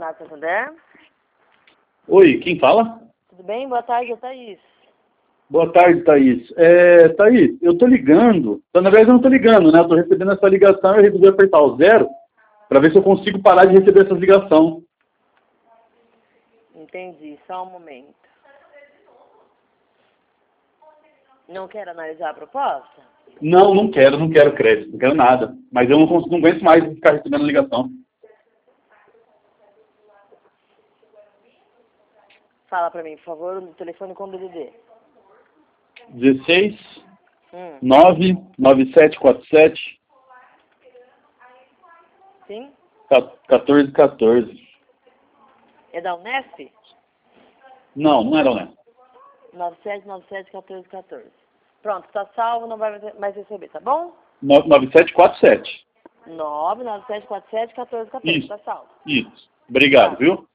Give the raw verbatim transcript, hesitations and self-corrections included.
Renato Santander. Oi, quem fala? Tudo bem? Boa tarde, é Thaís. Boa tarde, Thaís. É, Thaís, eu tô ligando, então, na verdade eu não tô ligando, né? Eu tô recebendo essa ligação e eu resolvi apertar o zero para ver se eu consigo parar de receber essas ligações. Entendi, só um momento. Não quer analisar a proposta? Não, não quero, não quero crédito, não quero nada. Mas eu não, consigo, não aguento mais ficar recebendo ligação. Fala pra mim, por favor, o telefone com D D D. dezesseis, Hum. nove, nove sete quatro sete, Sim? quatorze quatorze. É da Unesp? Não, não era honesto. nove sete nove sete um quatro um quatro. Pronto, tá salvo, não vai mais receber, tá bom? nove sete quatro sete. nove nove sete quatro sete um quatro um quatro. Isso, Tá salvo. isso. Obrigado, Tá. viu?